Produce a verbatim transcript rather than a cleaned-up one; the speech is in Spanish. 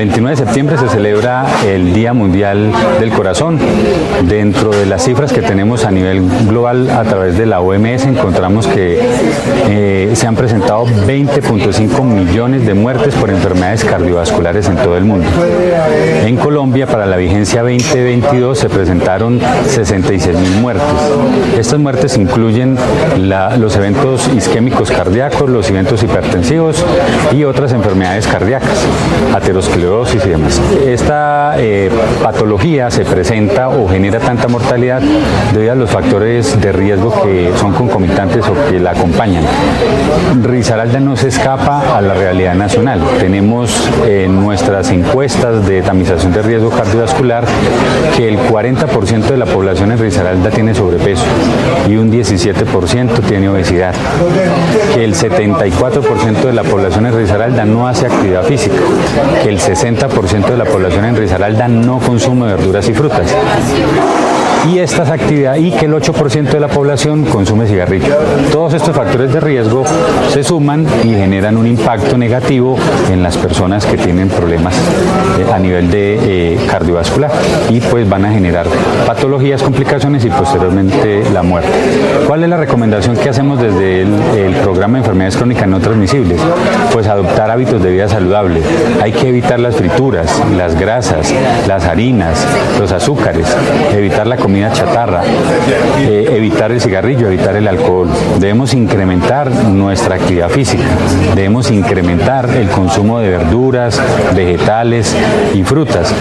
veintinueve de septiembre se celebra el Día Mundial del Corazón. Dentro de las cifras que tenemos a nivel global a través de la O M S encontramos que eh, se han presentado veinte punto cinco millones de muertes por enfermedades cardiovasculares en todo el mundo. En Colombia, para la vigencia veinte veintidós, se presentaron sesenta y seis mil muertes. Estas muertes incluyen la, los eventos isquémicos cardíacos, los eventos hipertensivos y otras enfermedades cardíacas, aterosclerosis y demás. Esta eh, patología se presenta o genera tanta mortalidad debido a los factores de riesgo que son concomitantes o que la acompañan. Risaralda no se escapa a la realidad nacional. Tenemos en nuestras encuestas de tamización de riesgo cardiovascular que el cuarenta por ciento de la población en Risaralda tiene sobrepeso y un diecisiete por ciento tiene obesidad, que el setenta y cuatro por ciento de la población en Risaralda no hace actividad física, que el sesenta por ciento de la población en Risaralda no consume verduras y frutas. Y estas actividades y que el ocho por ciento de la población consume cigarrillo. Todos estos factores de riesgo se suman y generan un impacto negativo en las personas que tienen problemas eh, a nivel de eh, cardiovascular y pues van a generar patologías, complicaciones y posteriormente la muerte. ¿Cuál es la recomendación que hacemos desde el, el programa de enfermedades crónicas no transmisibles? Pues adoptar hábitos de vida saludable. Hay que evitar las frituras, las grasas, las harinas, los azúcares, evitar la comida comida chatarra, eh, evitar el cigarrillo, evitar el alcohol. Debemos incrementar nuestra actividad física, debemos incrementar el consumo de verduras, vegetales y frutas.